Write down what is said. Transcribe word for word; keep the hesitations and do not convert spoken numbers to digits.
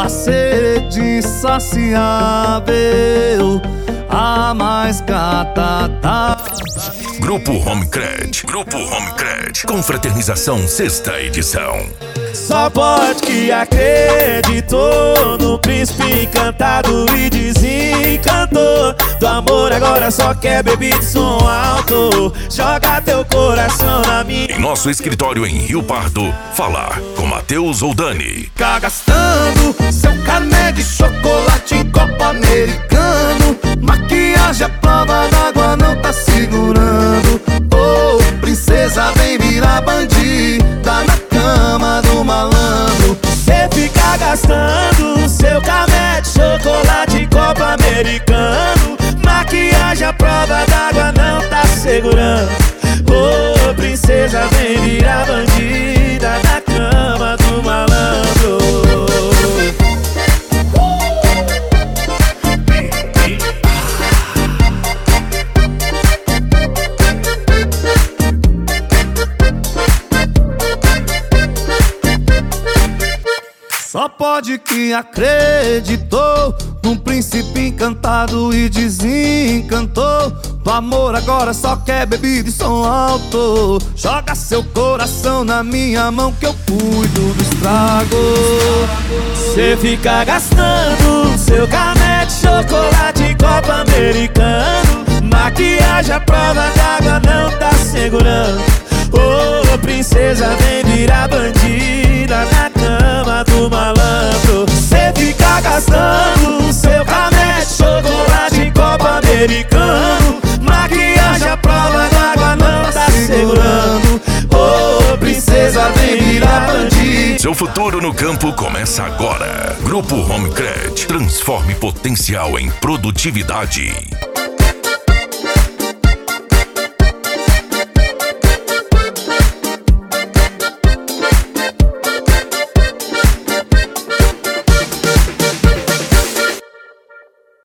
a sede insaciável, a mais gata da... Grupo Homecred, Grupo Homecred, Confraternização sexta edição. Só pode que acreditou no príncipe encantado e desencantou do amor, agora só quer beber de som alto. Joga teu coração na minha... Em nosso escritório em Rio Pardo, falar com Matheus Oldani. Fica gastando seu cané de chocolate em copo americano, maquiagem à prova d'água não tá segurando. Oh, princesa, vem virar bandida na cama do malandro. Cê fica gastando seu cané de chocolate em copo americano, maquiagem à prova d'água não tá segurando. Oh, princesa, vem virar bandida na cama do malandro. Só pode que acreditou num príncipe encantado e desencantou do amor, agora só quer bebida e som alto. Joga seu coração na minha mão que eu cuido do estrago. Cê fica gastando seu cané de chocolate em copo americano, maquiagem à prova d'água não tá segurando. Oh, princesa, vem virar bandida na cama do malandro. Cê fica gastando seu cané de chocolate em copo americano, maquiagem à prova d'água não tá segurando. Oh, princesa, vem virar bandida. Seu futuro no campo começa agora. Grupo Homecred, transforme potencial em produtividade.